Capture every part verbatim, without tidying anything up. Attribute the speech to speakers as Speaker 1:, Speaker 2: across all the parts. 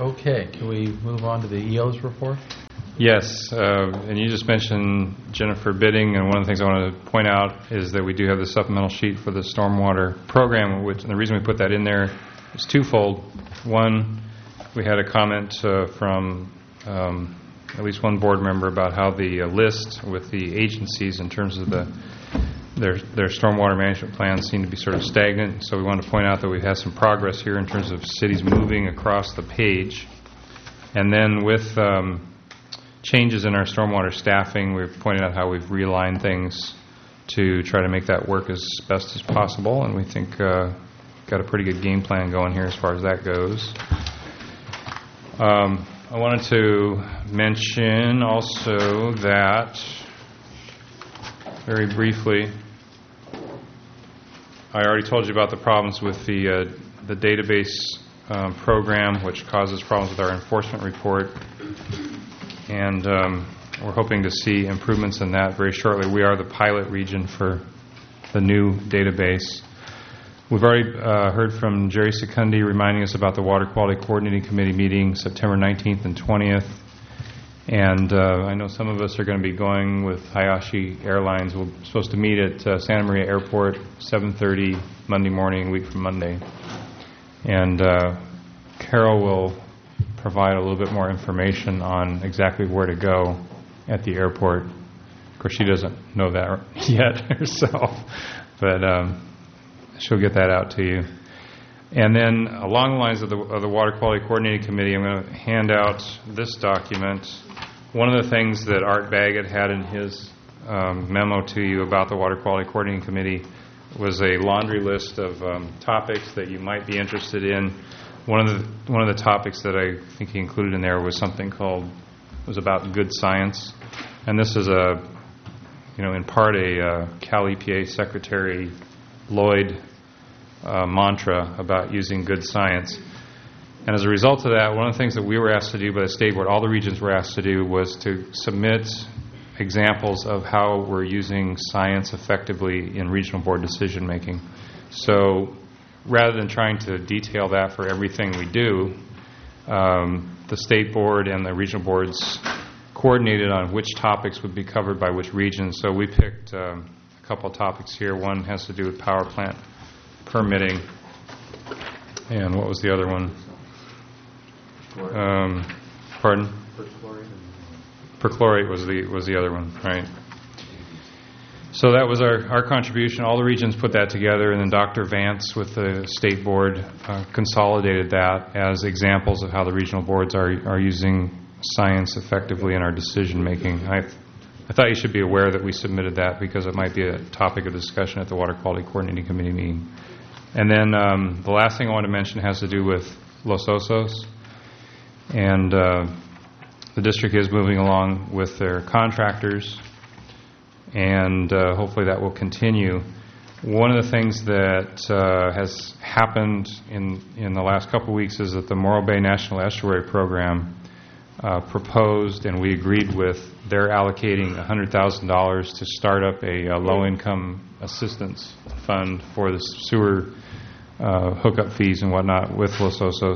Speaker 1: Okay, can we move on to the E O's report?
Speaker 2: Yes, uh, and you just mentioned Jennifer bidding, and one of the things I want to point out is that we do have the supplemental sheet for the stormwater program, which, and the reason we put that in there is twofold. One, we had a comment uh, from um, at least one board member about how the uh, list with the agencies in terms of the their their stormwater management plans seem to be sort of stagnant. So we wanted to point out that we've had some progress here in terms of cities moving across the page. And then with um, changes in our stormwater staffing, we've pointed out how we've realigned things to try to make that work as best as possible, and we think uh, got a pretty good game plan going here as far as that goes. Um, I wanted to mention also that, very briefly, I already told you about the problems with the uh, the database um, program, which causes problems with our enforcement report. And um, we're hoping to see improvements in that very shortly. We are the pilot region for the new database. We've already uh, heard from Jerry Secundi reminding us about the Water Quality Coordinating Committee meeting September nineteenth and twentieth. And uh, I know some of us are going to be going with Hayashi Airlines. We're supposed to meet at uh, Santa Maria Airport seven thirty Monday morning, a week from Monday. And uh, Carol will provide a little bit more information on exactly where to go at the airport. Of course, she doesn't know that yet herself, but um, she'll get that out to you. And then along the lines of the, of the Water Quality Coordinating Committee, I'm going to hand out this document. One of the things that Art Baggett had in his um, memo to you about the Water Quality Coordinating Committee was a laundry list of um, topics that you might be interested in. One of the one of the topics that I think he included in there was something called was about good science, and this is a you know in part a uh, Cal E P A Secretary Lloyd uh, mantra about using good science. And as a result of that, one of the things that we were asked to do by the state board, all the regions were asked to do, was to submit examples of how we're using science effectively in regional board decision making. So rather than trying to detail that for everything we do, um, the state board and the regional boards coordinated on which topics would be covered by which regions. So we picked um, a couple of topics here. One has to do with power plant permitting. And what was the other one? Um, pardon? Perchlorate. Perchlorate was the was the other one, right? So that was our, our contribution. All the regions put that together, and then Doctor Vance with the state board uh, consolidated that as examples of how the regional boards are are using science effectively in our decision making. I I thought you should be aware that we submitted that because it might be a topic of discussion at the Water Quality Coordinating Committee meeting. And then um, the last thing I want to mention has to do with Los Osos. And uh, the district is moving along with their contractors, and uh, hopefully that will continue. One of the things that uh, has happened in, in the last couple of weeks is that the Morro Bay National Estuary Program uh, proposed, and we agreed with, they're allocating one hundred thousand dollars to start up a, a low-income assistance fund for the sewer uh, hookup fees and whatnot with Los Osos.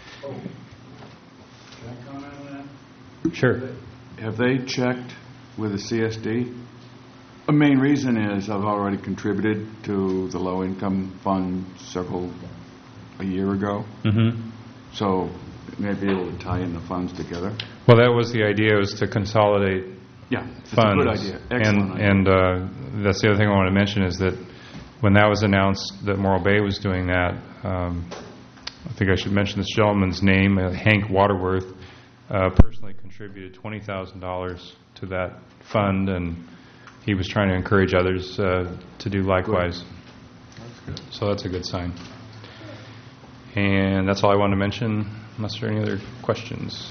Speaker 2: Sure.
Speaker 3: Have they checked with the C S D? The main reason is I've already contributed to the low-income fund several a year ago.
Speaker 2: Mm-hmm.
Speaker 3: So maybe able to tie in the funds together.
Speaker 2: Well, that was the idea, was to consolidate
Speaker 3: yeah, it's
Speaker 2: funds.
Speaker 3: a good idea. Excellent
Speaker 2: and
Speaker 3: idea.
Speaker 2: and uh, that's the other thing I want to mention is that when that was announced that Morro Bay was doing that, um, I think I should mention this gentleman's name, uh, Hank Waterworth, uh, personally contributed twenty thousand dollars to that fund, and he was trying to encourage others uh, to do likewise.
Speaker 3: Good. That's good.
Speaker 2: So that's a good sign. And that's all I wanted to mention, unless there are any other questions.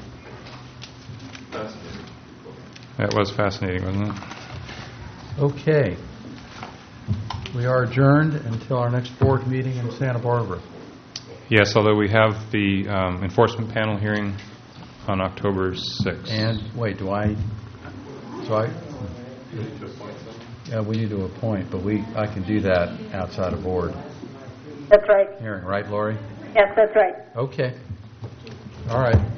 Speaker 2: That was fascinating, wasn't it?
Speaker 1: Okay. We are adjourned until our next board meeting in Santa Barbara.
Speaker 2: Yes, although we have the um, enforcement panel hearing on October sixth.
Speaker 1: And, wait, do I, do I, yeah, we need to appoint, but we, I can do that outside of board
Speaker 4: That's right.
Speaker 1: hearing, right, Lori?
Speaker 4: Yes, that's right.
Speaker 1: Okay. All right.